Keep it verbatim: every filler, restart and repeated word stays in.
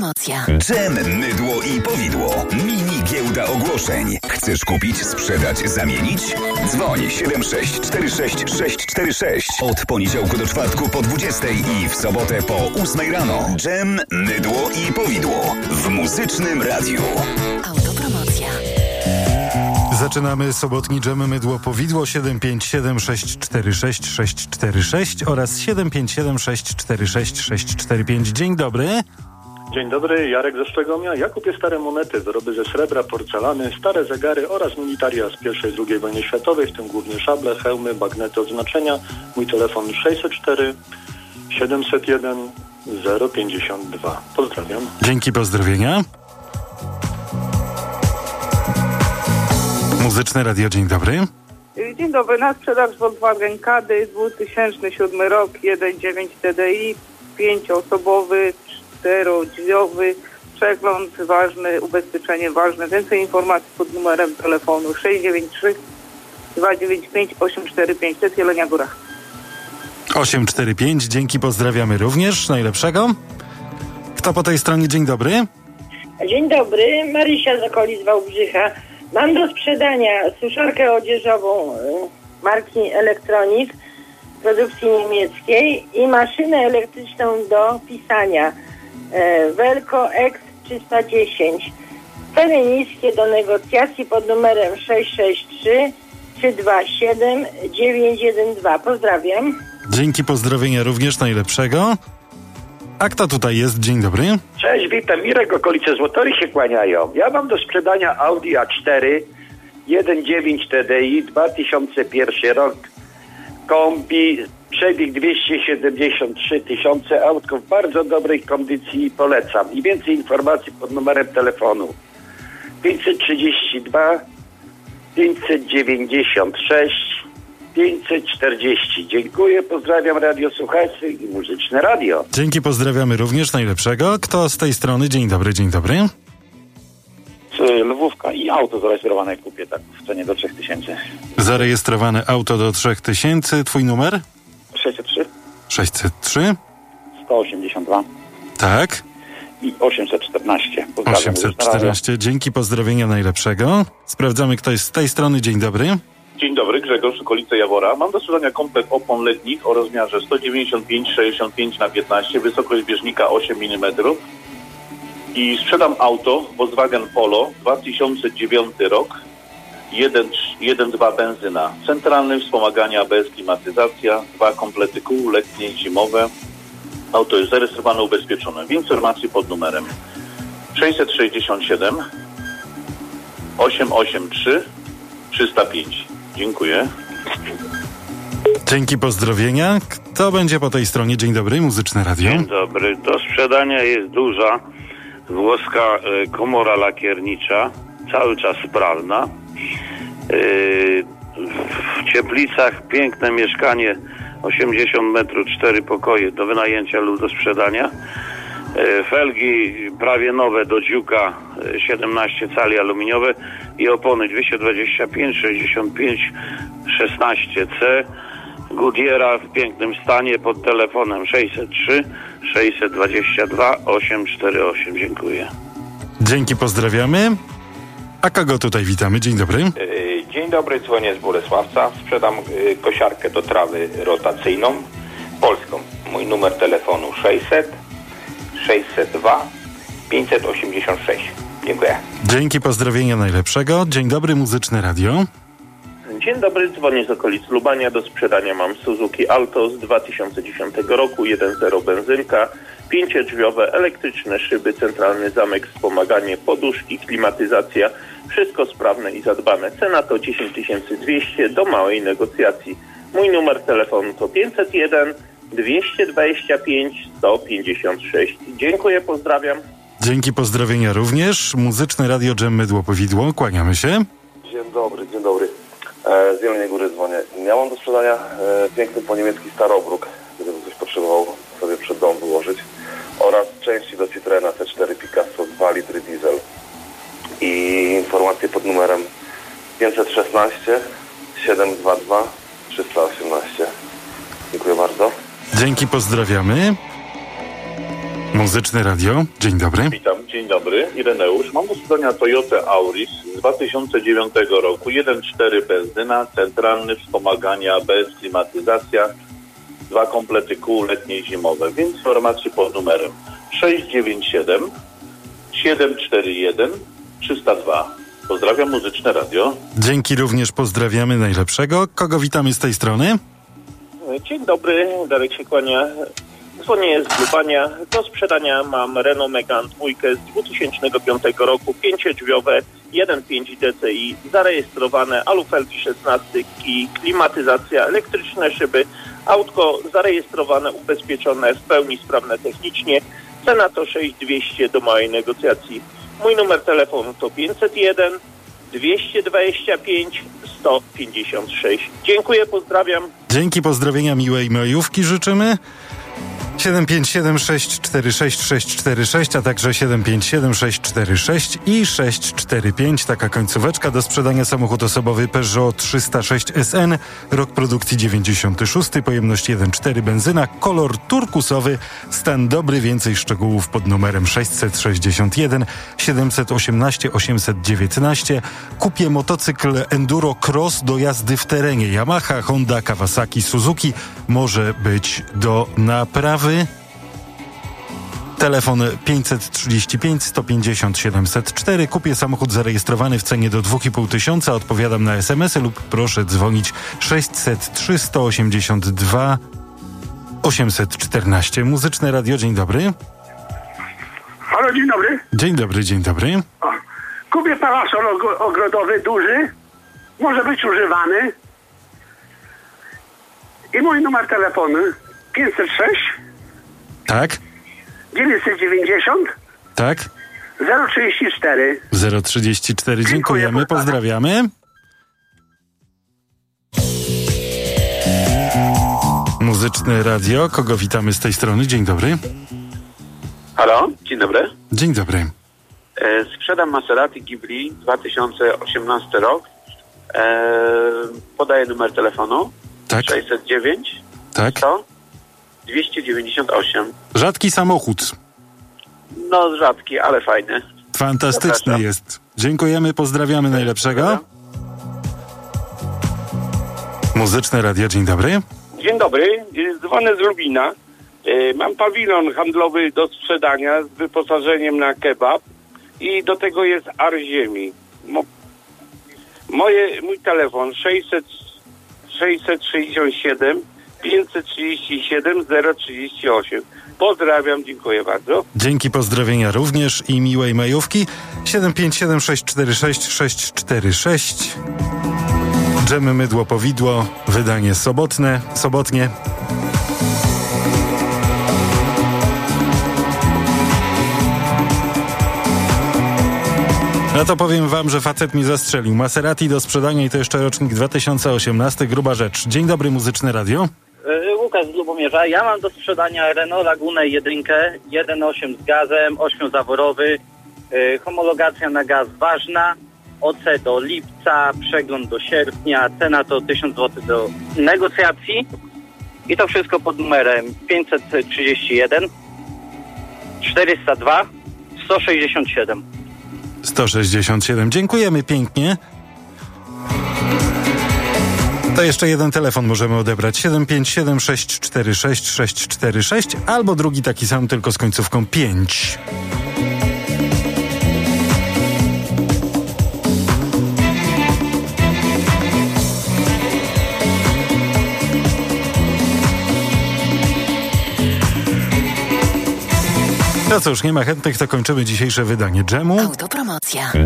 Autopromocja. Dżem, mydło i powidło. Mini giełda ogłoszeń. Chcesz kupić, sprzedać, zamienić? Dzwoń siedem sześć cztery sześć sześć cztery sześć. Od poniedziałku do czwartku po dwudziestej i w sobotę po ósmej rano. Dżem, mydło i powidło. W Muzycznym Radiu. Autopromocja. Zaczynamy sobotni dżem, mydło, powidło siedem pięć siedem sześć cztery sześć sześć cztery sześć oraz siedem pięć siedem sześć cztery sześć sześć cztery pięć. Dzień dobry. Dzień dobry, Jarek ze Szczegomia. Ja kupię stare monety, wyroby ze srebra, porcelany, stare zegary oraz militaria z pierwszej i drugiej wojny światowej, w tym głównie szable, hełmy, bagnety odznaczenia. Mój telefon sześćset cztery siedemset jeden zero pięćdziesiąt dwa. Pozdrawiam. Dzięki, pozdrowienia. Muzyczne Radio, dzień dobry. Dzień dobry, na sprzedaż Volkswagen Caddy, dwa tysiące siódmy rok, jeden przecinek dziewięć T D I, pięcioosobowy, czterodrzwiowy, przegląd ważny, ubezpieczenie ważne. Więcej informacji pod numerem telefonu sześć dziewięć trzy dwa dziewięć pięć osiem cztery pięć, to jest Jelenia Góra. osiem cztery pięć, dzięki, pozdrawiamy również, najlepszego. Kto po tej stronie? Dzień dobry. Dzień dobry, Marysia z okolic Wałbrzycha. Mam do sprzedania suszarkę odzieżową marki Electronic produkcji niemieckiej i maszynę elektryczną do pisania Velco X trzysta dziesięć. Ceny niskie do negocjacji pod numerem sześć sześć trzy trzy dwa siedem dziewięć jeden dwa. Pozdrawiam. Dzięki, pozdrowienia również, najlepszego. A kto tutaj jest? Dzień dobry. Cześć, witam. Mirek, okolice Złotory się kłaniają. Ja mam do sprzedania Audi A cztery jeden przecinek dziewięć T D I, dwa tysiące pierwszy rok, kombi, przebieg dwieście siedemdziesiąt trzy tysiące, autko w bardzo dobrej kondycji i polecam. I więcej informacji pod numerem telefonu pięćset trzydzieści dwa pięćset dziewięćdziesiąt sześć pięćset czterdzieści. Dziękuję, pozdrawiam radiosłuchaczy i Muzyczne Radio. Dzięki, pozdrawiamy również, najlepszego. Kto z tej strony? Dzień dobry, dzień dobry. Lwówka i auto zarejestrowane kupię tak w cenie do trzech tysięcy. Zarejestrowane auto do trzech tysięcy. Twój numer? sześćset trzy sześćset trzy sto osiemdziesiąt dwa Tak. i osiemset czternaście. osiemset czternaście. Dzięki, pozdrowienia, najlepszego. Sprawdzamy, kto jest z tej strony. Dzień dobry. Dzień dobry, Grzegorz, okolice Jawora. Mam do sprzedania komplet opon letnich o rozmiarze sto dziewięćdziesiąt pięć sześćdziesiąt pięć na piętnaście, wysokość bieżnika osiem milimetrów. I sprzedam auto Volkswagen Polo, dwa tysiące dziewiąty rok, jeden przecinek dwa benzyna. Centralne wspomaganie A B S, klimatyzacja, dwa komplety kół, letnie i zimowe. Auto jest zarejestrowane, ubezpieczone. Więcej informacji pod numerem sześćset sześćdziesiąt siedem osiemset osiemdziesiąt trzy trzysta pięć. Dziękuję. Dzięki, pozdrowienia. Kto będzie po tej stronie? Dzień dobry, Muzyczne Radio. Dzień dobry. Do sprzedania jest duża włoska y, komora lakiernicza, cały czas sprawna. Y, w Cieplicach piękne mieszkanie, osiemdziesiąt metrów, cztery pokoje do wynajęcia lub do sprzedania. Y, felgi prawie nowe do Dziuka, y, siedemnaście cali aluminiowe i opony dwieście dwadzieścia pięć sześćdziesiąt pięć szesnaście C. Goodyeara w pięknym stanie pod telefonem sześćset trzy sześćset dwadzieścia dwa osiemset czterdzieści osiem. Dziękuję. Dzięki, pozdrawiamy. A kogo tutaj witamy? Dzień dobry. Dzień dobry, dzwonię z Bolesławca. Sprzedam kosiarkę do trawy rotacyjną, polską. Mój numer telefonu sześćset sześćset dwa pięćset osiemdziesiąt sześć. Dziękuję. Dzięki, pozdrowienia, najlepszego. Dzień dobry, Muzyczne Radio. Dzień dobry, dzwonię z okolic Lubania. Do sprzedania mam Suzuki Alto z dwa tysiące dziesiątego roku, jeden zero benzynka, pięciodrzwiowe, elektryczne szyby, centralny zamek, wspomaganie, poduszki, klimatyzacja, wszystko sprawne i zadbane. Cena to dziesięć tysięcy dwieście do małej negocjacji. Mój numer telefonu to pięćset jeden dwieście dwadzieścia pięć sto pięćdziesiąt sześć. Dziękuję, pozdrawiam. Dzięki, pozdrowienia również. Muzyczne Radio Dżem, mydło, powidło. Kłaniamy się. Dzień dobry, dzień dobry. E, z Jeleniej Góry dzwonię. Ja mam do sprzedania e, piękny po niemiecki starobróg, gdyby ktoś potrzebował sobie przed dom wyłożyć, oraz części do Citroena C cztery Picasso dwa litry diesel. I informacje pod numerem pięćset szesnaście siedemset dwadzieścia dwa trzysta osiemnaście. Dziękuję bardzo. Dzięki, pozdrawiamy. Muzyczne Radio, dzień dobry. Witam, dzień dobry. Ireneusz. Mam do sprzedania Toyota Auris z dwa tysiące dziewiątego roku. jeden przecinek cztery benzyna, centralny, wspomagania bez klimatyzacja. Dwa komplety kół letnie i zimowe. Więcej informacji pod numerem sześć dziewięć siedem siedem cztery jeden trzy zero dwa. Pozdrawiam, Muzyczne Radio. Dzięki również, pozdrawiamy najlepszego. Kogo witamy z tej strony? Dzień dobry, Darek się kłania. Dzwonię z Lubania. Do sprzedania mam Renault Megane dwójkę z dwa tysiące piątego roku, pięciodrzwiowe, jeden przecinek pięć D C I, zarejestrowane, alufelki szesnaście i klimatyzacja, elektryczne szyby, autko zarejestrowane, ubezpieczone, w pełni sprawne technicznie, cena to sześć tysięcy dwieście do małej negocjacji. Mój numer telefonu to pięćset jeden dwieście dwadzieścia pięć sto pięćdziesiąt sześć. Dziękuję, pozdrawiam. Dzięki, pozdrowienia, miłej majówki życzymy. siedem pięć siedem sześć cztery sześć sześć cztery sześć, a także siedem pięć siedem sześć cztery sześć i sześć cztery pięć. Taka końcóweczka. Do sprzedania samochód osobowy Peugeot trzysta sześć S N, rok produkcji dziewięćdziesiąty szósty, pojemność jeden przecinek cztery benzyna, kolor turkusowy, stan dobry. Więcej szczegółów pod numerem sześćset sześćdziesiąt jeden siedemset osiemnaście osiemset dziewiętnaście. Kupię motocykl Enduro Cross do jazdy w terenie. Yamaha, Honda, Kawasaki, Suzuki. Może być do naprawy. Telefon pięćset trzydzieści pięć sto pięćdziesiąt siedemset cztery. Kupię samochód zarejestrowany w cenie do dwa i pół tysiąca. Odpowiadam na es em esy lub proszę dzwonić sześćset trzy sto osiemdziesiąt dwa osiemset czternaście. Muzyczne Radio, dzień dobry. Halo, dzień dobry. Dzień dobry, dzień dobry. O, kupię parasol og- ogrodowy duży. Może być używany. I mój numer telefonu pięćset sześć Tak? dziewięćset dziewięćdziesiąt Tak? zero trzydzieści cztery. zero trzydzieści cztery. Dziękujemy, Dziękuję, pozdrawiamy. Muzyczne Radio, kogo witamy z tej strony? Dzień dobry. Halo, dzień dobry. Dzień dobry. E, sprzedam Maserati Ghibli, dwa tysiące osiemnasty rok. E, podaję numer telefonu. Tak. sześćset dziewięć Tak. sto dwieście dziewięćdziesiąt osiem. Rzadki samochód. No rzadki, ale fajny. Fantastyczny Zapraszam. jest. Dziękujemy, pozdrawiamy najlepszego. Muzyczne Radio, dzień dobry. Dzień dobry, dzwonię z Lubina. Mam pawilon handlowy do sprzedania z wyposażeniem na kebab i do tego jest ar ziemi. Mo- moje, mój telefon sześćset sześćdziesiąt siedem pięćset trzydzieści siedem zero trzydzieści osiem. Pozdrawiam, dziękuję bardzo. Dzięki, pozdrowienia również i miłej majówki. siedem pięć siedem sześć cztery sześć sześć cztery sześć. Dżemy, mydło, powidło, wydanie sobotne, sobotnie. No to powiem wam, że facet mi zastrzelił. Maserati do sprzedania i to jeszcze rocznik dwa tysiące osiemnasty, gruba rzecz. Dzień dobry, Muzyczne Radio. Łukasz z Lubomierza. Ja mam do sprzedania Renault Lagunę jedynkę, jeden przecinek osiem z gazem, ośmiozaworowy, yy, homologacja na gaz ważna, O C do lipca, przegląd do sierpnia, cena to tysiąc złotych do negocjacji i to wszystko pod numerem pięćset trzydzieści jeden czterysta dwa sto sześćdziesiąt siedem. sto sześćdziesiąt siedem. Dziękujemy pięknie. To jeszcze jeden telefon możemy odebrać. siedem pięć siedem sześć cztery sześć sześć cztery sześć albo drugi taki sam, tylko z końcówką pięć. No cóż, nie ma chętnych, to kończymy dzisiejsze wydanie Dżemu. Autopromocja.